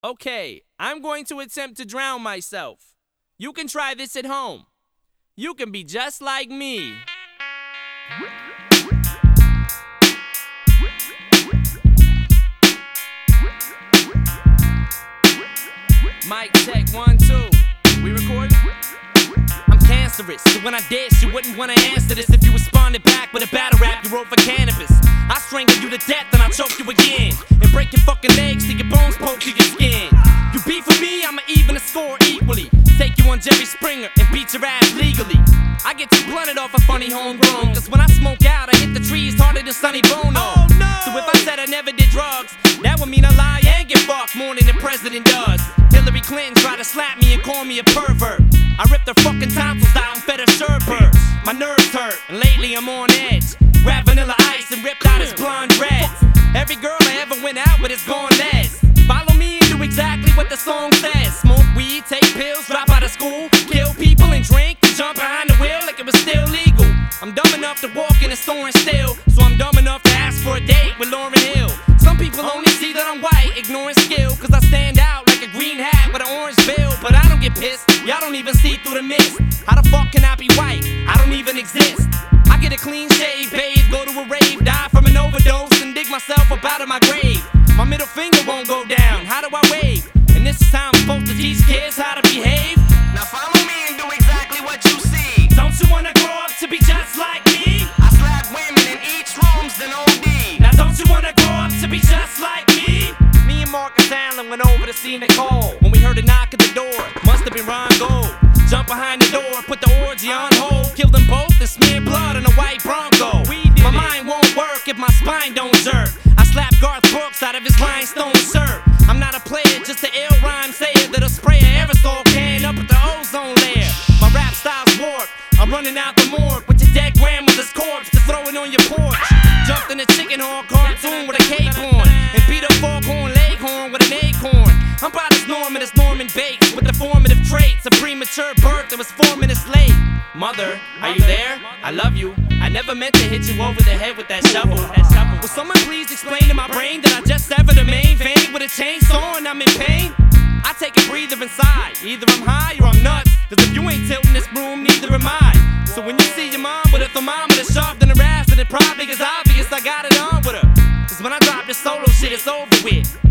Okay, I'm going to attempt to drown myself. You can try this at home. You can be just like me. Mic check, 1, 2. We recording? I'm cancerous, so when I dish, you wouldn't want to answer this if you responded back with a battle rap you wrote for cannabis. I strangle you to death and I choke you again, and break your fucking legs till your bones poke through your skin. You beef with me, I'ma even the score equally. Take you on Jerry Springer and beat your ass legally. I get too blunted off a funny homegrown, cause when I smoke out, I hit the trees harder than Sonny Bono. Oh, no. So if I said I never did drugs, that would mean I lie and get fucked more than the president does. Hillary Clinton tried to slap me and call me a pervert. I ripped her fucking tonsils out and fed her sherbet. My nerves hurt, and lately I'm on edge. Grabbed Vanilla Ice and ripped out his blonde dreads. Every girl I ever went out with is gone les. Follow me and do exactly what the song says. Smoke weed, take pills, drop out of school, kill people and drink, and jump behind the wheel like it was still legal. I'm dumb enough to walk in a store and steal, so I'm dumb enough to ask for a date with Lauryn Hill. Some people only see that I'm white, ignoring skill, cause I stand out like a green hat with an orange bill. But I don't get pissed, y'all don't even see through the mist. How the fuck can I be white? I don't even exist. I get a clean shave, bathe, go to a rave, die from an overdose, and dig myself up out of my grave. My middle finger won't go down, how do I wave? And this is how I'm supposed to teach kids how to behave. Now follow me and do exactly what you see. Don't you wanna grow up to be just like me? I slap women and eat shrooms, then OD. Now don't you wanna grow up to be just like me? Me and Marcus Allen went over to see Nicole. When we heard a knock at the door, must have been Ron Gold. Jump behind the door, put the orgy on hold, kill them both and smear blood on a white Bronco. My mind won't work if my spine don't jerk. I slap Garth Brooks out of his rhinestone shirt. I'm not a player, just an ill rhyme sayer that'll spray an aerosol can up at the ozone layer. My rap style's warped, I'm running out the morgue with your dead grandmother's corpse to throw it on your porch. Jumped in a chicken horn cartoon with a cape on, and beat up foghorn leghorn with an acorn. I'm about as Norman as Norman Bates, with the formative traits of premature birth that was 4 minutes late. Mother, are you there? I love you. I never meant to hit you over the head with that shovel. Will someone please explain to my brain that I just severed the main vein with a chainsaw and I'm in pain? I take a breather inside. Either I'm high or I'm nuts, cause if you ain't tilting this room, neither am I. So when you see your mom with a thermometer sharp than her ass, then it probably is obvious I got it on with her. Cause when I drop this solo shit, it's over with.